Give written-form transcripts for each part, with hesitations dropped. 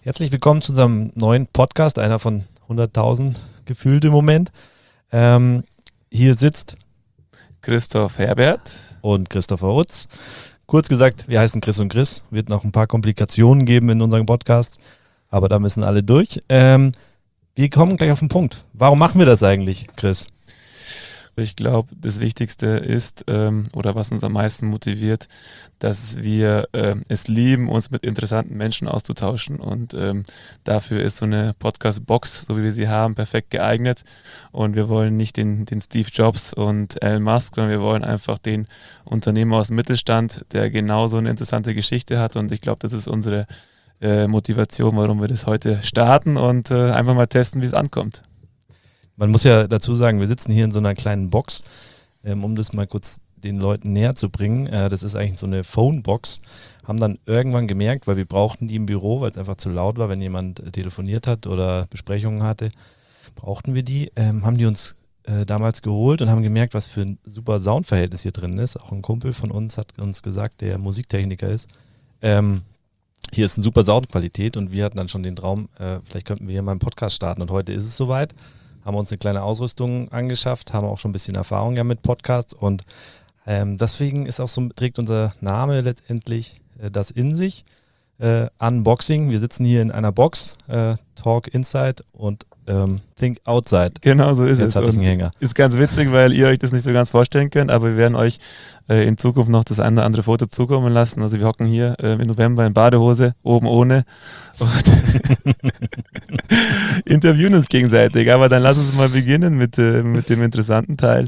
Herzlich willkommen zu unserem neuen Podcast, einer von 100.000 gefühlt im Moment. Hier sitzt Christoph Herbert und Christopher Utz. Kurz gesagt, wir heißen Chris und Chris. Wird noch ein paar Komplikationen geben in unserem Podcast, aber da müssen alle durch. Wir kommen gleich auf den Punkt. Warum machen wir das eigentlich, Chris? Ich glaube, das Wichtigste ist, oder was uns am meisten motiviert, dass wir es lieben, uns mit interessanten Menschen auszutauschen. Und dafür ist so eine Podcast-Box, so wie wir sie haben, perfekt geeignet. Und wir wollen nicht den Steve Jobs und Elon Musk, sondern wir wollen einfach den Unternehmer aus dem Mittelstand, der genauso eine interessante Geschichte hat. Und ich glaube, das ist unsere Motivation, warum wir das heute starten und einfach mal testen, wie es ankommt. Man muss ja dazu sagen, wir sitzen hier in so einer kleinen Box, um das mal kurz den Leuten näher zu bringen. Das ist eigentlich so eine Phonebox. Haben dann irgendwann gemerkt, weil wir brauchten die im Büro, weil es einfach zu laut war, wenn jemand telefoniert hat oder Besprechungen hatte, brauchten wir die. Haben die uns damals geholt und haben gemerkt, was für ein super Soundverhältnis hier drin ist. Auch ein Kumpel von uns hat uns gesagt, der Musiktechniker ist, hier ist eine super Soundqualität und wir hatten dann schon den Traum, vielleicht könnten wir hier mal einen Podcast starten und heute ist es soweit. Haben uns eine kleine Ausrüstung angeschafft, haben auch schon ein bisschen Erfahrung ja mit Podcasts und deswegen ist auch so, trägt unser Name letztendlich das in sich. Unboxing, wir sitzen hier in einer Box, Talk Inside und Think Outside. Genau so ist Jetzt es. hatte ich einen Hänger. Ist ganz witzig, weil ihr euch das nicht so ganz vorstellen könnt, aber wir werden euch in Zukunft noch das eine oder andere Foto zukommen lassen. Also wir hocken hier im November in Badehose, oben ohne und interviewen uns gegenseitig. Aber dann lass uns mal beginnen mit dem interessanten Teil.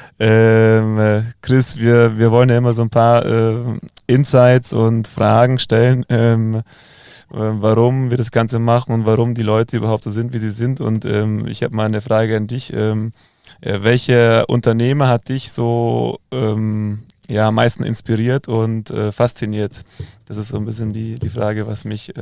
Chris, wir wollen ja immer so ein paar Insights und Fragen stellen, warum wir das Ganze machen und warum die Leute überhaupt so sind, wie sie sind. Und ich habe mal eine Frage an dich. Welcher Unternehmer hat dich so am meisten inspiriert und fasziniert? Das ist so ein bisschen die Frage, was mich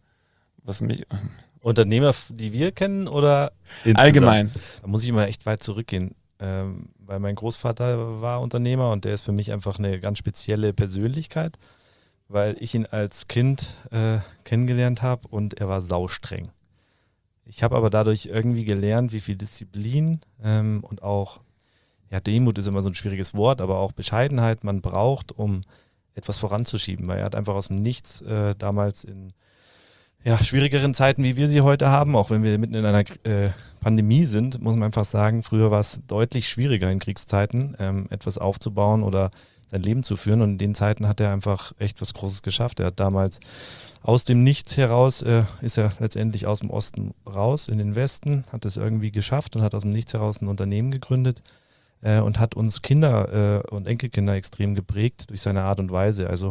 Unternehmer, die wir kennen oder insgesamt? allgemein. Da muss ich immer echt weit zurückgehen, weil mein Großvater war Unternehmer und der ist für mich einfach eine ganz spezielle Persönlichkeit, weil ich ihn als Kind kennengelernt habe und er war saustreng. Ich habe aber dadurch irgendwie gelernt, wie viel Disziplin und auch, ja, Demut ist immer so ein schwieriges Wort, aber auch Bescheidenheit man braucht, um etwas voranzuschieben, weil er hat einfach aus dem Nichts damals in schwierigeren Zeiten, wie wir sie heute haben, auch wenn wir mitten in einer Pandemie sind, muss man einfach sagen, früher war es deutlich schwieriger in Kriegszeiten, etwas aufzubauen oder sein Leben zu führen. Und in den Zeiten hat er einfach echt was Großes geschafft. Er hat damals aus dem Nichts heraus, ist er letztendlich aus dem Osten raus in den Westen, hat es irgendwie geschafft und hat aus dem Nichts heraus ein Unternehmen gegründet und hat uns Kinder und Enkelkinder extrem geprägt durch seine Art und Weise. Also,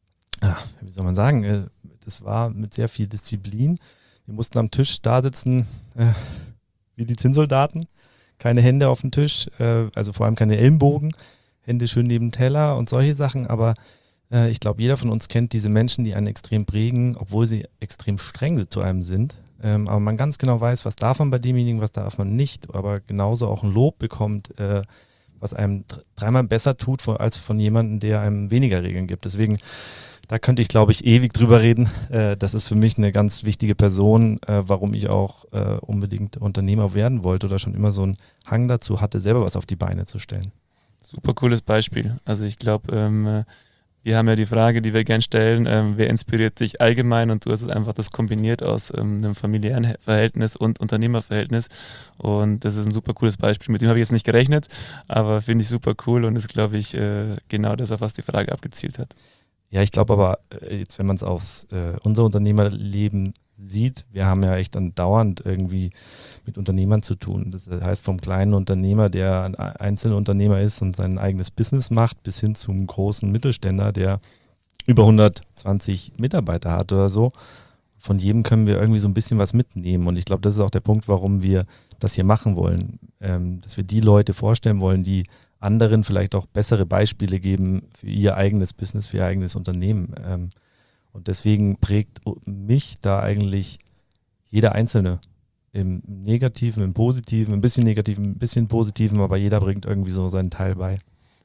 wie soll man sagen, das war mit sehr viel Disziplin. Wir mussten am Tisch da sitzen wie die Zinnsoldaten. Keine Hände auf dem Tisch, also vor allem keine Ellenbogen. Hände schön neben dem Teller und solche Sachen. Aber ich glaube, jeder von uns kennt diese Menschen, die einen extrem prägen, obwohl sie extrem streng zu einem sind. Aber man ganz genau weiß, was darf man bei demjenigen, was darf man nicht. Aber genauso auch ein Lob bekommt, was einem dreimal besser tut, als von jemandem, der einem weniger Regeln gibt. Deswegen, da könnte ich, glaube ich, ewig drüber reden. Das ist für mich eine ganz wichtige Person, warum ich auch unbedingt Unternehmer werden wollte oder schon immer so einen Hang dazu hatte, selber was auf die Beine zu stellen. Super cooles Beispiel. Also ich glaube, wir haben ja die Frage, die wir gerne stellen, wer inspiriert dich allgemein, und du hast es einfach das kombiniert aus einem familiären Verhältnis und Unternehmerverhältnis, und das ist ein super cooles Beispiel. Mit dem habe ich jetzt nicht gerechnet, aber finde ich super cool und ist, glaube ich, genau das, auf was die Frage abgezielt hat. Ja, ich glaube aber, jetzt wenn man es aufs unser Unternehmerleben sieht, wir haben ja echt dann dauernd irgendwie mit Unternehmern zu tun. Das heißt, vom kleinen Unternehmer, der ein Einzelunternehmer ist und sein eigenes Business macht, bis hin zum großen Mittelständler, der über 120 Mitarbeiter hat oder so. Von jedem können wir irgendwie so ein bisschen was mitnehmen. Und ich glaube, das ist auch der Punkt, warum wir das hier machen wollen. Dass wir die Leute vorstellen wollen, die anderen vielleicht auch bessere Beispiele geben für ihr eigenes Business, für ihr eigenes Unternehmen. Und deswegen prägt mich da eigentlich jeder Einzelne im Negativen, im Positiven, ein bisschen Negativen, ein bisschen Positiven, aber jeder bringt irgendwie so seinen Teil bei.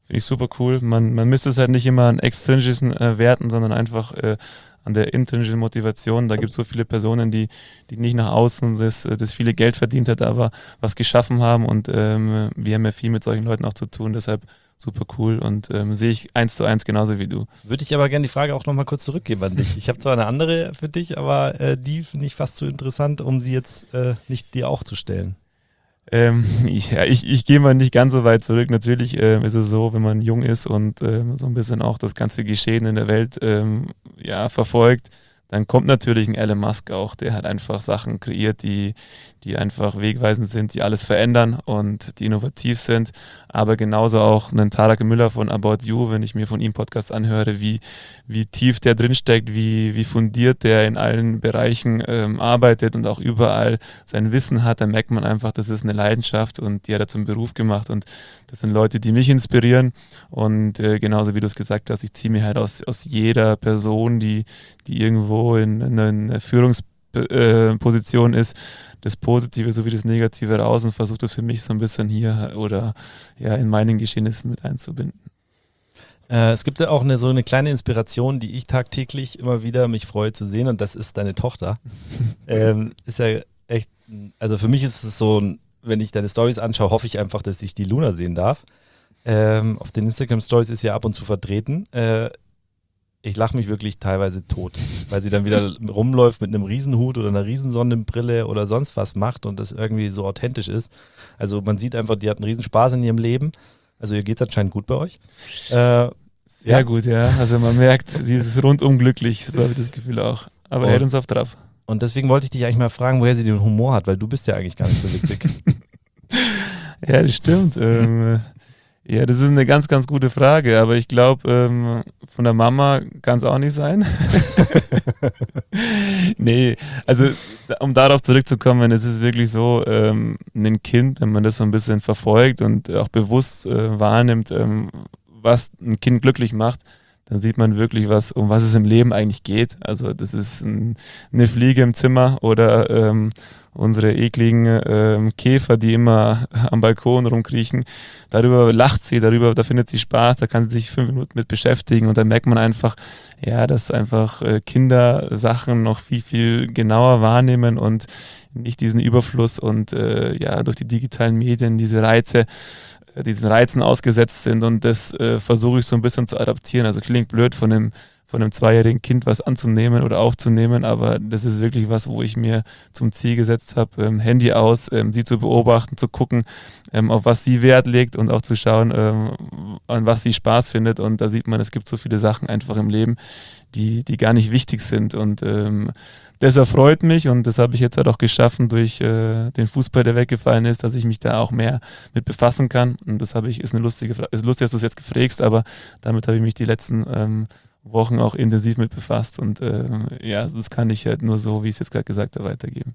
Finde ich super cool. Man misst es halt nicht immer an extrinsischen Werten, sondern einfach an der intrinsischen Motivation. Da gibt es so viele Personen, die nicht nach außen das viele Geld verdient hat, aber was geschaffen haben und wir haben ja viel mit solchen Leuten auch zu tun, deshalb super cool und sehe ich 1:1 genauso wie du. Würde ich aber gerne die Frage auch nochmal kurz zurückgeben an dich. Ich habe zwar eine andere für dich, aber die finde ich fast zu interessant, um sie jetzt nicht dir auch zu stellen. Ich gehe mal nicht ganz so weit zurück. Natürlich ist es so, wenn man jung ist und so ein bisschen auch das ganze Geschehen in der Welt verfolgt, dann kommt natürlich ein Elon Musk auch, der hat einfach Sachen kreiert, die einfach wegweisend sind, die alles verändern und die innovativ sind. Aber genauso auch einen Tarek Müller von About You, wenn ich mir von ihm Podcasts anhöre, wie tief der drinsteckt, wie fundiert der in allen Bereichen arbeitet und auch überall sein Wissen hat, dann merkt man einfach, das ist eine Leidenschaft und die hat er zum Beruf gemacht und das sind Leute, die mich inspirieren und genauso wie du es gesagt hast, ich ziehe mir halt aus jeder Person, die irgendwo in einer Führungsposition ist, das Positive sowie das Negative raus und versuche das für mich so ein bisschen hier oder ja in meinen Geschehnissen mit einzubinden. Es gibt ja auch so eine kleine Inspiration, die ich tagtäglich immer wieder mich freue zu sehen und das ist deine Tochter. Ist ja echt, also für mich ist es so, wenn ich deine Stories anschaue, hoffe ich einfach, dass ich die Luna sehen darf. Auf den Instagram-Stories ist ja ab und zu vertreten. Ich lache mich wirklich teilweise tot, weil sie dann wieder rumläuft mit einem Riesenhut oder einer Riesensonnenbrille oder sonst was macht und das irgendwie so authentisch ist. Also man sieht einfach, die hat einen Riesenspaß in ihrem Leben. Also ihr geht es anscheinend gut bei euch. Sehr gut, ja. Also man merkt, sie ist rundum glücklich, so habe ich das Gefühl auch. Aber er hält uns auf Trab. Und deswegen wollte ich dich eigentlich mal fragen, woher sie den Humor hat, weil du bist ja eigentlich gar nicht so witzig. Ja, das stimmt. Ja, das ist eine ganz, ganz gute Frage, aber ich glaube, von der Mama kann es auch nicht sein. Nee, also um darauf zurückzukommen, es ist wirklich so, ein Kind, wenn man das so ein bisschen verfolgt und auch bewusst wahrnimmt, was ein Kind glücklich macht, dann sieht man wirklich, um was es im Leben eigentlich geht. Also das ist eine Fliege im Zimmer oder unsere ekligen Käfer, die immer am Balkon rumkriechen. Darüber lacht sie, da findet sie Spaß, da kann sie sich 5 Minuten mit beschäftigen und dann merkt man einfach, ja, dass einfach Kinder Sachen noch viel, viel genauer wahrnehmen und nicht diesen Überfluss und durch die digitalen Medien diese diesen Reizen ausgesetzt sind und das versuche ich so ein bisschen zu adaptieren. Also klingt blöd von einem 2-jährigen Kind was anzunehmen oder aufzunehmen, aber das ist wirklich was, wo ich mir zum Ziel gesetzt habe, Handy aus, sie zu beobachten, zu gucken, auf was sie Wert legt und auch zu schauen, an was sie Spaß findet und da sieht man, es gibt so viele Sachen einfach im Leben, die gar nicht wichtig sind und das erfreut mich und das habe ich jetzt halt auch geschaffen durch den Fußball, der weggefallen ist, dass ich mich da auch mehr mit befassen kann und das ist eine lustige Frage, ist lustig, dass du es jetzt gefrägst, aber damit habe ich mich die letzten Wochen auch intensiv mit befasst und das kann ich halt nur so, wie ich es jetzt gerade gesagt habe, weitergeben.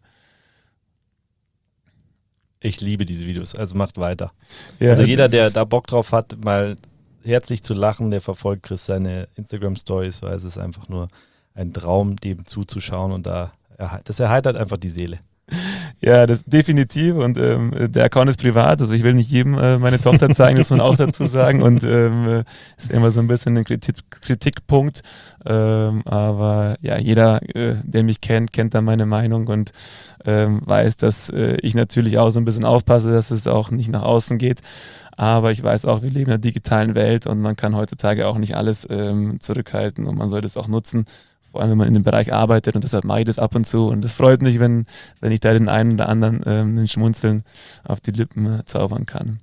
Ich liebe diese Videos, also macht weiter. Ja, also jeder, der da Bock drauf hat, mal herzlich zu lachen, der verfolgt Chris seine Instagram-Stories, weil es ist einfach nur ein Traum, dem zuzuschauen und das erheitert einfach die Seele. Ja, das definitiv und der Account ist privat, also ich will nicht jedem meine Tochter zeigen, muss man auch dazu sagen und ist immer so ein bisschen ein Kritikpunkt, aber ja, jeder, der mich kennt dann meine Meinung und weiß, dass ich natürlich auch so ein bisschen aufpasse, dass es auch nicht nach außen geht, aber ich weiß auch, wir leben in einer digitalen Welt und man kann heutzutage auch nicht alles zurückhalten und man sollte es auch nutzen, vor allem wenn man in dem Bereich arbeitet und deshalb mache ich das ab und zu und das freut mich, wenn ich da den einen oder anderen ein Schmunzeln auf die Lippen zaubern kann.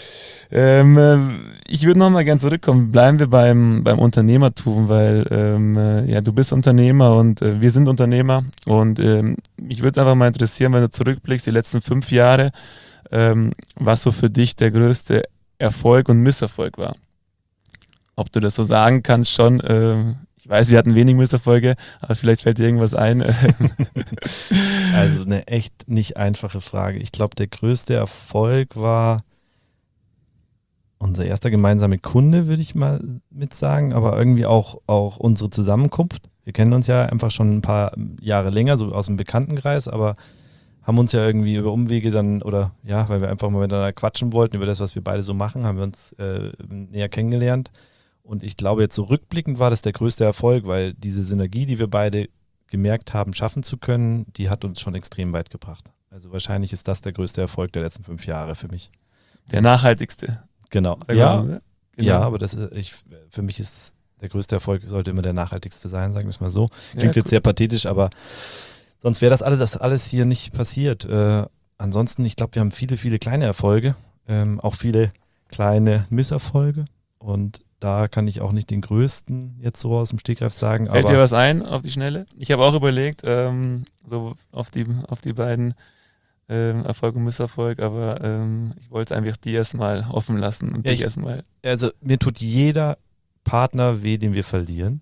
Ich würde nochmal gern zurückkommen, bleiben wir beim Unternehmertum, weil du bist Unternehmer und wir sind Unternehmer und mich würde es einfach mal interessieren, wenn du zurückblickst, die letzten 5 Jahre, was so für dich der größte Erfolg und Misserfolg war. Ob du das so sagen kannst schon, ich weiß, wir hatten wenig Misserfolge, aber vielleicht fällt dir irgendwas ein. Also eine echt nicht einfache Frage. Ich glaube, der größte Erfolg war unser erster gemeinsamer Kunde, würde ich mal mit sagen, aber irgendwie auch unsere Zusammenkunft. Wir kennen uns ja einfach schon ein paar Jahre länger, so aus dem Bekanntenkreis, aber haben uns ja irgendwie über Umwege dann, oder ja, weil wir einfach mal miteinander quatschen wollten über das, was wir beide so machen, haben wir uns näher kennengelernt. Und ich glaube, jetzt so rückblickend war das der größte Erfolg, weil diese Synergie, die wir beide gemerkt haben, schaffen zu können, die hat uns schon extrem weit gebracht. Also wahrscheinlich ist das der größte Erfolg der letzten 5 Jahre für mich. Der nachhaltigste. Genau. Ja, genau. Aber für mich ist der größte Erfolg, sollte immer der nachhaltigste sein, sagen wir es mal so. Klingt jetzt sehr pathetisch, aber sonst wäre das alles hier nicht passiert. Ansonsten, ich glaube, wir haben viele, viele kleine Erfolge, auch viele kleine Misserfolge, und da kann ich auch nicht den größten jetzt so aus dem Stegreif sagen. Fällt dir was ein auf die Schnelle? Ich habe auch überlegt, so auf die beiden Erfolg und Misserfolg, aber ich wollte es einfach dir erstmal offen lassen und dich erstmal. Also mir tut jeder Partner weh, den wir verlieren,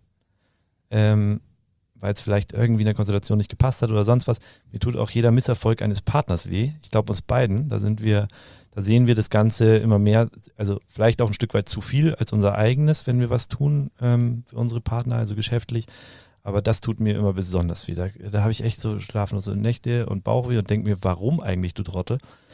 weil es vielleicht irgendwie in der Konstellation nicht gepasst hat oder sonst was. Mir tut auch jeder Misserfolg eines Partners weh. Ich glaube uns beiden, da sehen wir das Ganze immer mehr, also vielleicht auch ein Stück weit zu viel als unser eigenes, wenn wir was tun für unsere Partner, also geschäftlich. Aber das tut mir immer besonders weh. Da habe ich echt so schlaflose Nächte und Bauchweh und denke mir, warum eigentlich, du Trottel?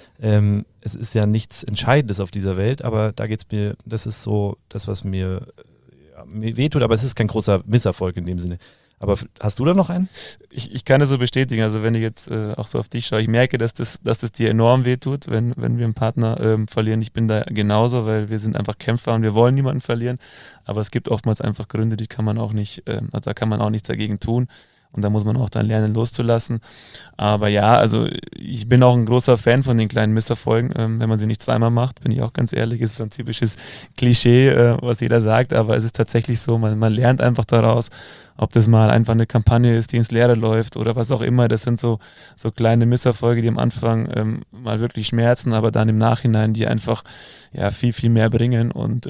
Es ist ja nichts Entscheidendes auf dieser Welt, aber da geht es mir, das ist so das, was mir wehtut, aber es ist kein großer Misserfolg in dem Sinne. Aber hast du da noch einen? Ich kann das so bestätigen, also wenn ich jetzt auch so auf dich schaue, ich merke, dass das dir enorm wehtut, wenn wir einen Partner verlieren. Ich bin da genauso, weil wir sind einfach Kämpfer und wir wollen niemanden verlieren, aber es gibt oftmals einfach Gründe, die kann man auch nicht, also da kann man auch nichts dagegen tun. Und da muss man auch dann lernen, loszulassen. Aber ja, also ich bin auch ein großer Fan von den kleinen Misserfolgen. Wenn man sie nicht zweimal macht, bin ich auch ganz ehrlich, ist so ein typisches Klischee, was jeder sagt. Aber es ist tatsächlich so, man lernt einfach daraus, ob das mal einfach eine Kampagne ist, die ins Leere läuft oder was auch immer. Das sind so kleine Misserfolge, die am Anfang mal wirklich schmerzen, aber dann im Nachhinein die einfach ja, viel, viel mehr bringen. Und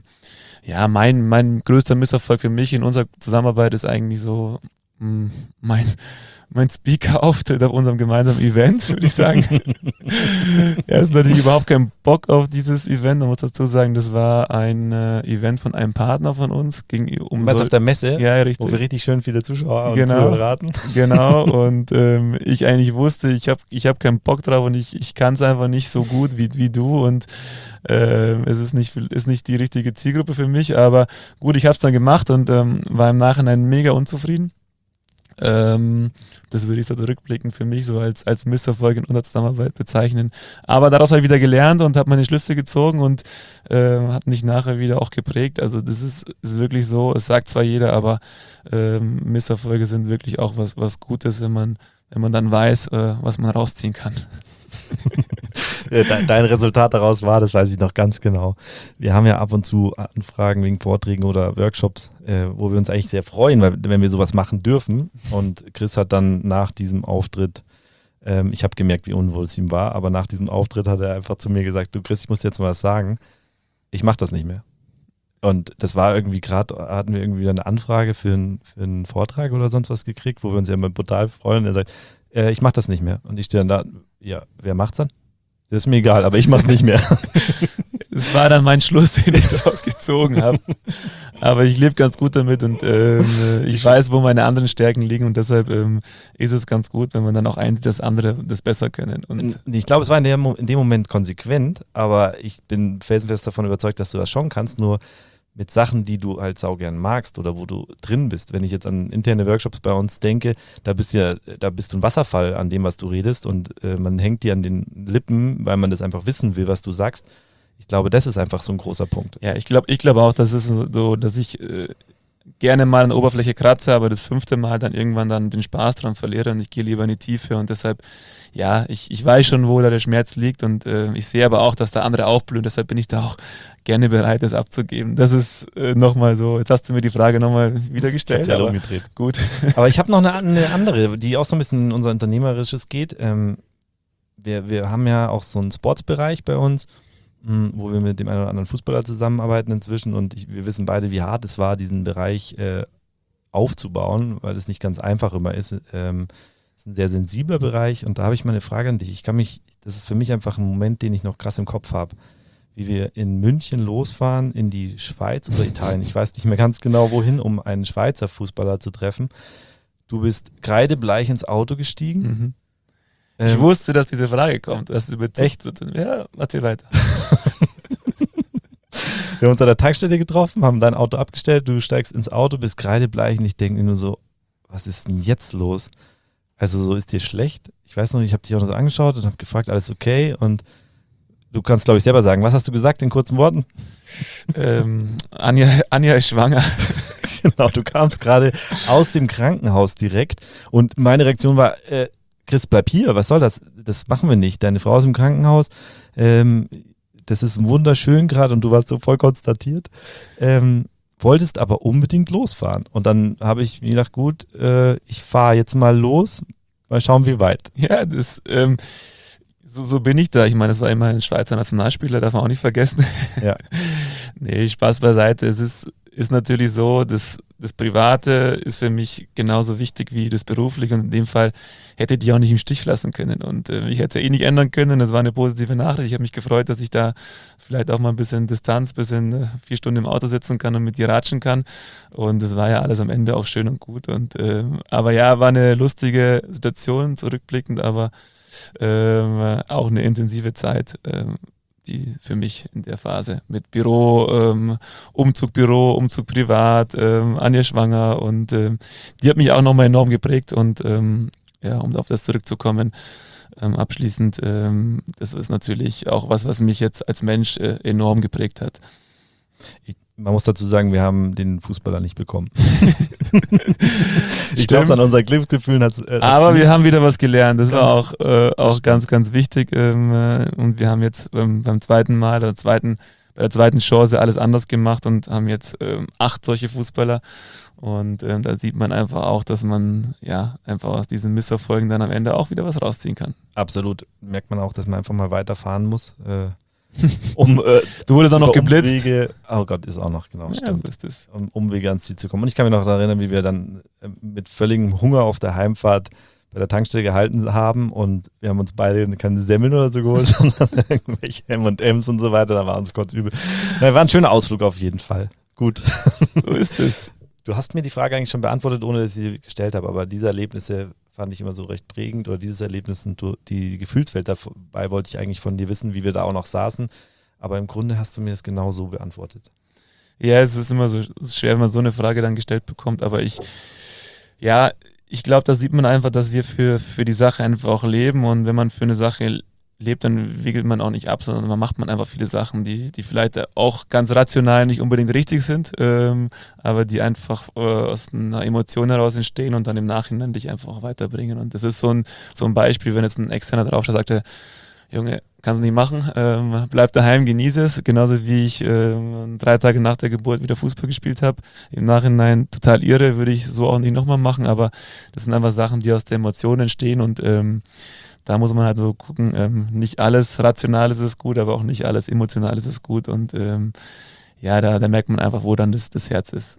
ja, mein größter Misserfolg für mich in unserer Zusammenarbeit ist eigentlich so mein Speaker-Auftritt auf unserem gemeinsamen Event, würde ich sagen. Er ist natürlich überhaupt keinen Bock auf dieses Event. Man muss dazu sagen, das war ein Event von einem Partner von uns. Was auf der Messe? Ja, richtig. Wo wir richtig schön viele Zuschauer und Zuhörer hatten. Genau, und ich eigentlich wusste, ich hab keinen Bock drauf und ich kann es einfach nicht so gut wie du und es ist nicht die richtige Zielgruppe für mich, aber gut, ich habe es dann gemacht und war im Nachhinein mega unzufrieden. Das würde ich so rückblickend für mich so als Misserfolg in unserer Zusammenarbeit bezeichnen. Aber daraus habe ich wieder gelernt und habe meine Schlüsse gezogen und hat mich nachher wieder auch geprägt. Also das ist wirklich so, es sagt zwar jeder, aber Misserfolge sind wirklich auch was Gutes, wenn man dann weiß, was man rausziehen kann. Dein Resultat daraus war, das weiß ich noch ganz genau. Wir haben ja ab und zu Anfragen wegen Vorträgen oder Workshops, wo wir uns eigentlich sehr freuen, wenn wir sowas machen dürfen. Und Chris hat dann nach diesem Auftritt, ich habe gemerkt, wie unwohl es ihm war, aber nach diesem Auftritt hat er einfach zu mir gesagt, du Chris, ich muss dir jetzt mal was sagen, ich mache das nicht mehr. Und das war irgendwie gerade, hatten wir irgendwie eine Anfrage für einen Vortrag oder sonst was gekriegt, wo wir uns ja immer brutal freuen. Und er sagt, ich mache das nicht mehr. Und ich stehe dann da, ja, wer macht's dann? Das ist mir egal, aber ich mach's nicht mehr. Das war dann mein Schluss, den ich daraus gezogen habe. Aber ich lebe ganz gut damit und ich weiß, wo meine anderen Stärken liegen und deshalb ist es ganz gut, wenn man dann auch einsieht, dass andere das besser können. Und ich glaube, es war in dem Moment konsequent, aber ich bin felsenfest davon überzeugt, dass du das schon kannst, nur mit Sachen, die du halt saugern magst oder wo du drin bist. Wenn ich jetzt an interne Workshops bei uns denke, da bist du ein Wasserfall an dem, was du redest und man hängt dir an den Lippen, weil man das einfach wissen will, was du sagst. Ich glaube, das ist einfach so ein großer Punkt. Ja, ich glaube auch, dass es so, dass ich gerne mal an der Oberfläche kratze, aber das 5. Mal dann irgendwann dann den Spaß dran verliere und ich gehe lieber in die Tiefe und deshalb, ja, ich weiß schon, wo da der Schmerz liegt und ich sehe aber auch, dass da andere aufblühen, deshalb bin ich da auch gerne bereit, das abzugeben. Das ist nochmal so, jetzt hast du mir die Frage nochmal wieder gestellt. Ja, umgedreht. Gut. Aber ich habe noch eine andere, die auch so ein bisschen in unser Unternehmerisches geht. Wir haben ja auch so einen Sportsbereich bei uns, wo wir mit dem einen oder anderen Fußballer zusammenarbeiten inzwischen und wir wissen beide, wie hart es war, diesen Bereich aufzubauen, weil es nicht ganz einfach immer ist. Es ist ein sehr sensibler Bereich und da habe ich mal eine Frage an dich. Das ist für mich einfach ein Moment, den ich noch krass im Kopf habe, wie wir in München losfahren, in die Schweiz oder Italien, ich weiß nicht mehr ganz genau wohin, um einen Schweizer Fußballer zu treffen. Du bist kreidebleich ins Auto gestiegen. Ich wusste, dass diese Frage kommt. Das ist echt? Ja, erzähl weiter. Wir haben uns an der Tankstelle getroffen, haben dein Auto abgestellt, du steigst ins Auto, bist kreidebleich und ich denke mir nur so, was ist denn jetzt los? Also so, ist dir schlecht? Ich weiß noch, ich habe dich auch noch so angeschaut und habe gefragt, alles okay? Und du kannst, glaube ich, selber sagen, was hast du gesagt in kurzen Worten? Anja ist schwanger. Genau, du kamst gerade aus dem Krankenhaus direkt und meine Reaktion war, Chris, bleib hier, was soll das? Das machen wir nicht. Deine Frau ist im Krankenhaus, das ist wunderschön gerade und du warst so voll konstatiert, wolltest aber unbedingt losfahren. Und dann habe ich mir gedacht, gut, ich fahre jetzt mal los, mal schauen, wie weit. Ja, so bin ich da. Ich meine, das war immer ein Schweizer Nationalspieler, darf man auch nicht vergessen. Ja. Nee, Spaß beiseite. Es ist natürlich so, das Private ist für mich genauso wichtig wie das Berufliche und in dem Fall hätte ich die auch nicht im Stich lassen können und ich hätte es ja eh nicht ändern können. Das war eine positive Nachricht. Ich habe mich gefreut, dass ich da vielleicht auch mal ein bisschen Distanz, 4 Stunden im Auto sitzen kann und mit dir ratschen kann und das war ja alles am Ende auch schön und gut aber ja, war eine lustige Situation zurückblickend, aber auch eine intensive Zeit, die für mich in der Phase mit Büro, Umzug privat, Anja schwanger und die hat mich auch nochmal enorm geprägt und ja, um auf das zurückzukommen, abschließend, das ist natürlich auch was mich jetzt als Mensch enorm geprägt hat. Man muss dazu sagen, wir haben den Fußballer nicht bekommen. Ich glaube, an unseren Glücksgefühlen hat es. Aber wir haben wieder was gelernt. Das war auch ganz, ganz wichtig. Und wir haben jetzt beim zweiten Mal, bei der zweiten Chance alles anders gemacht und haben jetzt 8 solche Fußballer. Und da sieht man einfach auch, dass man ja einfach aus diesen Misserfolgen dann am Ende auch wieder was rausziehen kann. Absolut. Merkt man auch, dass man einfach mal weiterfahren muss. Du wurdest auch noch geblitzt. Umwege, oh Gott, ist auch noch, genau, ja, stimmt. So ist es. Um Umwege ans Ziel zu kommen. Und ich kann mich noch daran erinnern, wie wir dann mit völligem Hunger auf der Heimfahrt bei der Tankstelle gehalten haben und wir haben uns beide keine Semmeln oder so geholt, sondern irgendwelche M&M's und so weiter, da war uns kurz übel. Ja, war ein schöner Ausflug auf jeden Fall. Gut. So ist es. Du hast mir die Frage eigentlich schon beantwortet, ohne dass ich sie gestellt habe, aber diese Erlebnisse fand ich immer so recht prägend oder dieses Erlebnis und die Gefühlswelt dabei wollte ich eigentlich von dir wissen, wie wir da auch noch saßen, aber im Grunde hast du mir es genau so beantwortet. Ja, es ist immer so schwer, wenn man so eine Frage dann gestellt bekommt, aber ich glaube, da sieht man einfach, dass wir für die Sache einfach auch leben und wenn man für eine Sache lebt, dann wickelt man auch nicht ab, sondern macht man einfach viele Sachen, die vielleicht auch ganz rational nicht unbedingt richtig sind, aber die einfach aus einer Emotion heraus entstehen und dann im Nachhinein dich einfach auch weiterbringen. Und das ist so ein Beispiel, wenn jetzt ein Externer draufschaut, sagt er, Junge, kannst du nicht machen, bleib daheim, genieße es, genauso wie ich 3 Tage nach der Geburt wieder Fußball gespielt habe. Im Nachhinein total irre, würde ich so auch nicht nochmal machen, aber das sind einfach Sachen, die aus der Emotion entstehen und da muss man halt so gucken, nicht alles Rationales ist gut, aber auch nicht alles Emotionales ist gut und ja, da merkt man einfach, wo dann das Herz ist.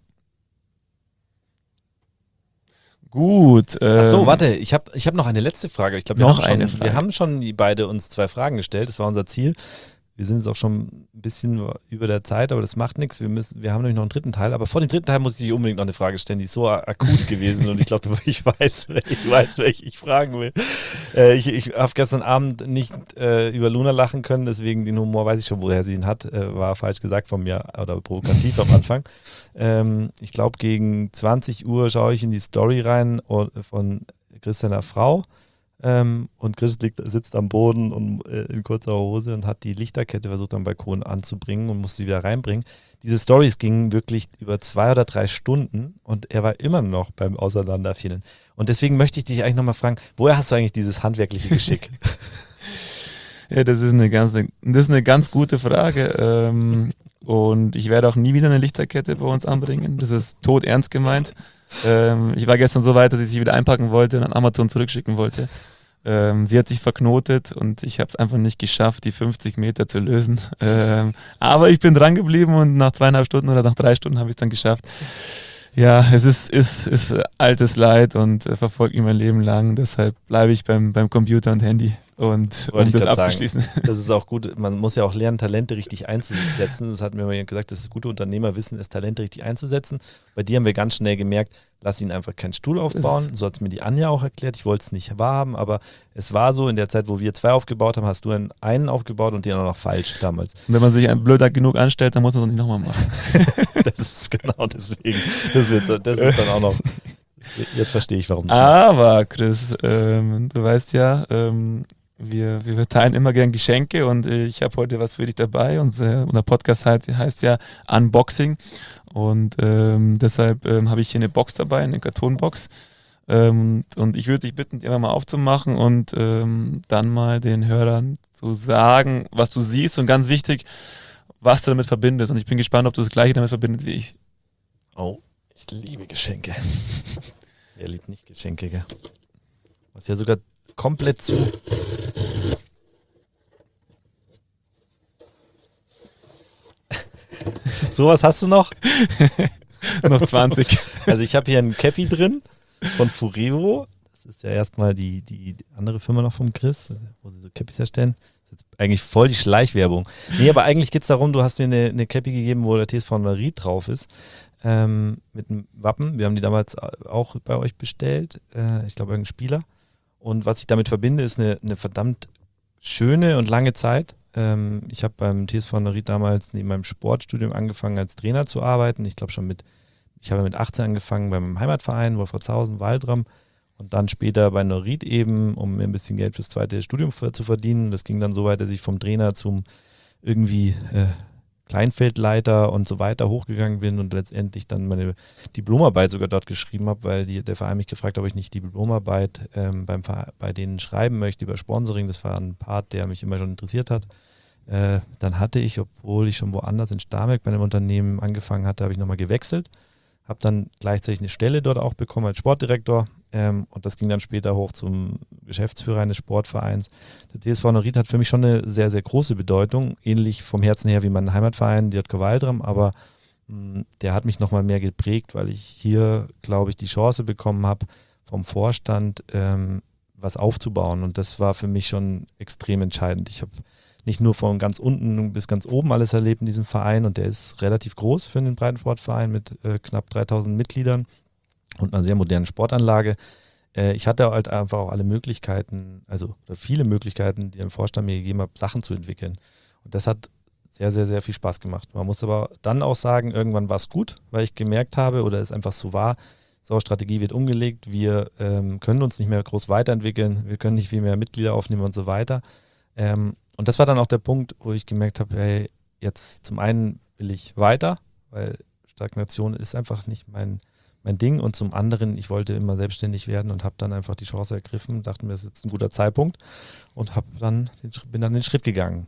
Gut. Achso, warte, ich hab noch eine letzte Frage. Ich glaube, wir haben schon beide uns 2 Fragen gestellt, das war unser Ziel. Wir sind jetzt auch schon ein bisschen über der Zeit, aber das macht nichts. Wir haben nämlich noch einen 3. Teil, aber vor dem 3. Teil muss ich unbedingt noch eine Frage stellen, die ist so akut gewesen und ich glaube, du weißt, welche ich fragen will. Ich habe gestern Abend nicht über Luna lachen können, deswegen den Humor weiß ich schon, woher sie ihn hat. War falsch gesagt von mir oder provokativ am Anfang. Ich glaube, gegen 20 Uhr schaue ich in die Story rein von Christianer Frau. Und Chris sitzt am Boden und in kurzer Hose und hat die Lichterkette versucht am Balkon anzubringen und musste sie wieder reinbringen. Diese Storys gingen wirklich über 2 oder 3 Stunden und er war immer noch beim Auseinanderfielen. Und deswegen möchte ich dich eigentlich nochmal fragen, woher hast du eigentlich dieses handwerkliche Geschick? Ja, das ist eine ganz gute Frage. Und ich werde auch nie wieder eine Lichterkette bei uns anbringen. Das ist todernst gemeint. Ich war gestern so weit, dass ich sie wieder einpacken wollte und an Amazon zurückschicken wollte. Sie hat sich verknotet und ich habe es einfach nicht geschafft, die 50 Meter zu lösen. Aber ich bin dran geblieben und nach 2,5 Stunden oder nach 3 Stunden habe ich es dann geschafft. Ja, es ist altes Leid und verfolgt mich mein Leben lang. Deshalb bleibe ich beim Computer und Handy. Und Wollte ich das grad abzuschließen. sagen, das ist auch gut. Man muss ja auch lernen, Talente richtig einzusetzen. Das hat mir mal jemand gesagt, das gute Unternehmerwissen ist, Talente richtig einzusetzen. Bei dir haben wir ganz schnell gemerkt, lass ihn einfach keinen Stuhl aufbauen. So hat es mir die Anja auch erklärt. Ich wollte es nicht wahrhaben, aber es war so, in der Zeit, wo wir 2 aufgebaut haben, hast du einen aufgebaut und den auch noch falsch damals. Und wenn man sich ein blöder genug anstellt, dann muss man es nicht nochmal machen. Das ist genau deswegen. Das ist dann auch noch. Jetzt verstehe ich, warum du es machst. Aber Chris, du weißt ja, wir verteilen immer gern Geschenke und ich habe heute was für dich dabei. Unser Podcast heißt ja Unboxing und deshalb habe ich hier eine Box dabei, eine Kartonbox. Und ich würde dich bitten, die einfach mal aufzumachen und dann mal den Hörern zu sagen, was du siehst und ganz wichtig, was du damit verbindest. Und ich bin gespannt, ob du das Gleiche damit verbindest wie ich. Oh, ich liebe Geschenke. Wer liebt nicht Geschenke, gell? Was ja sogar komplett zu. Sowas hast du noch? Noch 20. Also ich habe hier ein Cappy drin von Furevo. Das ist ja erstmal die andere Firma noch vom Chris, wo sie so Cappies herstellen. Das ist jetzt eigentlich voll die Schleichwerbung. Nee, aber eigentlich geht es darum, du hast mir eine Cappy gegeben, wo der TSV Ried drauf ist. Mit einem Wappen. Wir haben die damals auch bei euch bestellt. Ich glaube, irgendein Spieler. Und was ich damit verbinde, ist eine verdammt schöne und lange Zeit. Ich habe beim TSV Ried damals neben meinem Sportstudium angefangen, als Trainer zu arbeiten. Ich glaube ich habe mit 18 angefangen bei meinem Heimatverein, Wolfratshausen, Waldram. Und dann später bei Ried eben, um mir ein bisschen Geld fürs zweite Studium zu verdienen. Das ging dann so weit, dass ich vom Trainer zum irgendwie Kleinfeldleiter und so weiter hochgegangen bin und letztendlich dann meine Diplomarbeit sogar dort geschrieben habe, weil der Verein mich gefragt hat, ob ich nicht die Diplomarbeit bei denen schreiben möchte über Sponsoring. Das war ein Part, der mich immer schon interessiert hat. Dann hatte ich, obwohl ich schon woanders in Starnberg bei einem Unternehmen angefangen hatte, habe ich nochmal gewechselt. Habe dann gleichzeitig eine Stelle dort auch bekommen als Sportdirektor und das ging dann später hoch zum Geschäftsführer eines Sportvereins. Der TSV Ried hat für mich schon eine sehr, sehr große Bedeutung, ähnlich vom Herzen her wie mein Heimatverein, die JK Waldram, aber der hat mich nochmal mehr geprägt, weil ich hier, glaube ich, die Chance bekommen habe, vom Vorstand was aufzubauen und das war für mich schon extrem entscheidend. Ich habe nicht nur von ganz unten bis ganz oben alles erlebt in diesem Verein und der ist relativ groß für einen Breitensportverein mit knapp 3000 Mitgliedern und einer sehr modernen Sportanlage. Ich hatte halt einfach auch alle Möglichkeiten, oder viele Möglichkeiten, die der Vorstand mir gegeben hat, Sachen zu entwickeln. Und das hat sehr, sehr, sehr viel Spaß gemacht. Man muss aber dann auch sagen, irgendwann war es gut, weil ich gemerkt habe oder es einfach so war, Strategie wird umgelegt, wir können uns nicht mehr groß weiterentwickeln, wir können nicht viel mehr Mitglieder aufnehmen und so weiter. Und das war dann auch der Punkt, wo ich gemerkt habe, hey, jetzt zum einen will ich weiter, weil Stagnation ist einfach nicht mein Ding und zum anderen, ich wollte immer selbstständig werden und habe dann einfach die Chance ergriffen, dachte mir, das ist jetzt ein guter Zeitpunkt und bin dann den Schritt gegangen.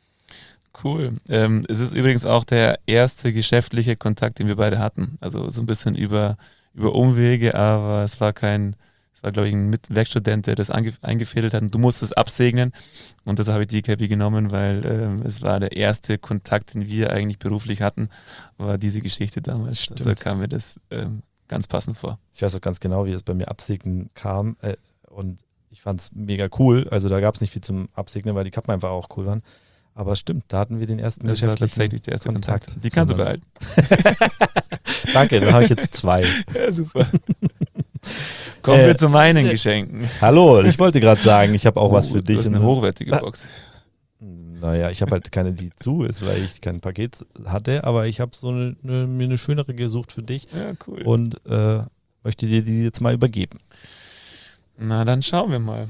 Cool. Es ist übrigens auch der erste geschäftliche Kontakt, den wir beide hatten. Also so ein bisschen über Umwege, aber es war, glaube ich, ein Werkstudent, der das eingefädelt hat und du musst es absegnen und deshalb habe ich die Cappy genommen, weil es war der erste Kontakt, den wir eigentlich beruflich hatten, war diese Geschichte damals. Stimmt. Also kam mir das ganz passend vor. Ich weiß auch ganz genau, wie es bei mir absegnen kam und ich fand es mega cool, also da gab es nicht viel zum Absegnen, weil die Kappen einfach auch cool waren. Aber stimmt, da hatten wir den ersten Das war tatsächlich der erste Kontakt. Die kannst du behalten. Danke, dann habe ich jetzt 2. Ja, super. Kommen wir zu meinen Geschenken. Hallo, ich wollte gerade sagen, ich habe auch was für dich. Das ist eine hochwertige Box. Naja, ich habe halt keine, die zu ist, weil ich kein Paket hatte, aber ich habe so mir eine schönere gesucht für dich. Ja, cool. Und möchte dir die jetzt mal übergeben. Na, dann schauen wir mal.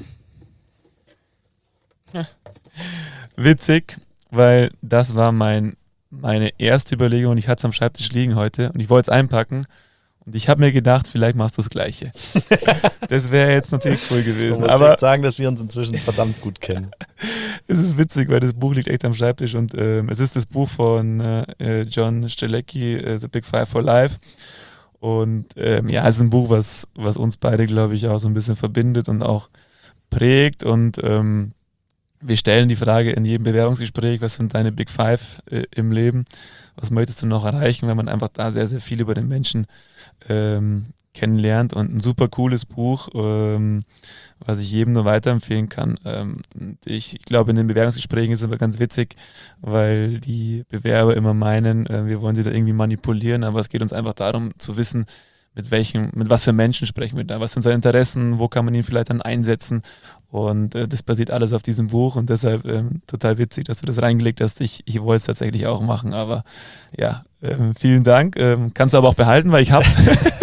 Witzig, weil das war meine erste Überlegung und ich hatte es am Schreibtisch liegen heute und ich wollte es einpacken und ich habe mir gedacht, vielleicht machst du das Gleiche. Das wäre jetzt natürlich cool gewesen. Man muss echt sagen, dass wir uns inzwischen verdammt gut kennen. Es ist witzig, weil das Buch liegt echt am Schreibtisch und es ist das Buch von John Strelecki, The Big Five for Life. Und ja, es ist ein Buch, was uns beide, glaube ich, auch so ein bisschen verbindet und auch prägt und wir stellen die Frage in jedem Bewerbungsgespräch, was sind deine Big Five im Leben? Was möchtest du noch erreichen, wenn man einfach da sehr, sehr viel über den Menschen kennenlernt und ein super cooles Buch, was ich jedem nur weiterempfehlen kann. Ich glaube, in den Bewerbungsgesprächen ist es aber ganz witzig, weil die Bewerber immer meinen, wir wollen sie da irgendwie manipulieren, aber es geht uns einfach darum zu wissen, mit was für Menschen sprechen wir da, was sind seine Interessen, wo kann man ihn vielleicht dann einsetzen, und das basiert alles auf diesem Buch, und deshalb total witzig, dass du das reingelegt hast. Ich wollte es tatsächlich auch machen, aber ja, vielen Dank. Kannst du aber auch behalten, weil ich hab's.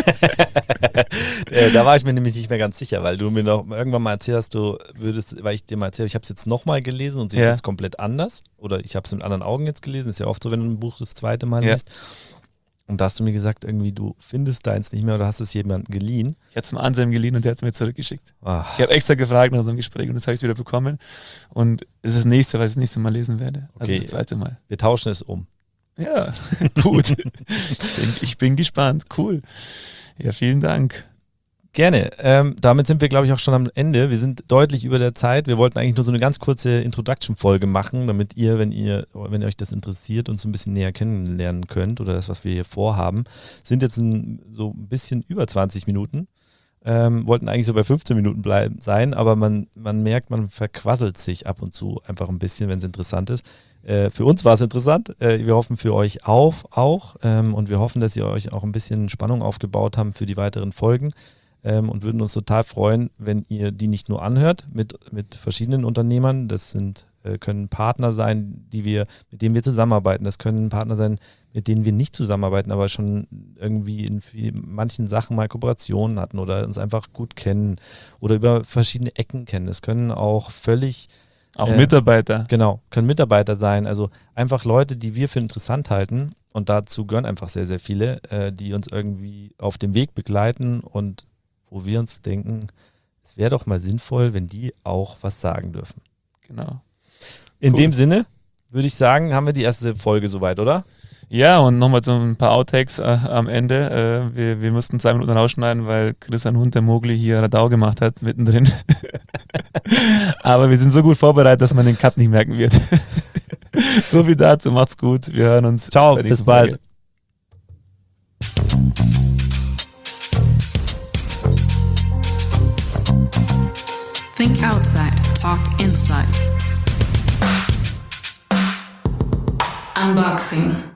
Da war ich mir nämlich nicht mehr ganz sicher, weil du mir noch irgendwann mal erzählt hast, weil ich dir mal erzählt habe, ich habe es jetzt nochmal gelesen und sie ist jetzt komplett anders, oder ich habe es mit anderen Augen jetzt gelesen, ist ja oft so, wenn du ein Buch das zweite Mal liest. Und da hast du mir gesagt, irgendwie du findest deins nicht mehr oder hast es jemandem geliehen. Ich hatte es dem Anselm geliehen und der hat es mir zurückgeschickt. Ach. Ich habe extra gefragt nach so einem Gespräch und jetzt habe ich es wieder bekommen. Und es ist das nächste, was ich das nächste Mal lesen werde. Also das zweite Mal. Wir tauschen es um. Ja, gut. Ich bin gespannt. Cool. Ja, vielen Dank. Gerne. Damit sind wir, glaube ich, auch schon am Ende. Wir sind deutlich über der Zeit. Wir wollten eigentlich nur so eine ganz kurze Introduction-Folge machen, damit ihr, wenn euch das interessiert, uns ein bisschen näher kennenlernen könnt oder das, was wir hier vorhaben. Sind jetzt so ein bisschen über 20 Minuten. Wollten eigentlich so bei 15 Minuten sein, aber man merkt, man verquasselt sich ab und zu einfach ein bisschen, wenn es interessant ist. Für uns war es interessant. Wir hoffen für euch auch. Und wir hoffen, dass ihr euch auch ein bisschen Spannung aufgebaut habt für die weiteren Folgen. Und würden uns total freuen, wenn ihr die nicht nur anhört mit verschiedenen Unternehmern. Das können Partner sein, mit denen wir zusammenarbeiten. Das können Partner sein, mit denen wir nicht zusammenarbeiten, aber schon irgendwie in manchen Sachen mal Kooperationen hatten oder uns einfach gut kennen oder über verschiedene Ecken kennen. Das können auch Mitarbeiter. Genau, können Mitarbeiter sein. Also einfach Leute, die wir für interessant halten. Und dazu gehören einfach sehr, sehr viele, die uns irgendwie auf dem Weg begleiten und wo wir uns denken, es wäre doch mal sinnvoll, wenn die auch was sagen dürfen. Genau. In dem Sinne würde ich sagen, haben wir die erste Folge soweit, oder? Ja, und nochmal so ein paar Outtakes am Ende. Wir mussten 2 Minuten rausschneiden, weil Chris ein Hund, der Mogli, hier Radau gemacht hat, mittendrin. Aber wir sind so gut vorbereitet, dass man den Cut nicht merken wird. So viel dazu, macht's gut. Wir hören uns. Ciao, bis bald. Think outside, talk inside. Unboxing.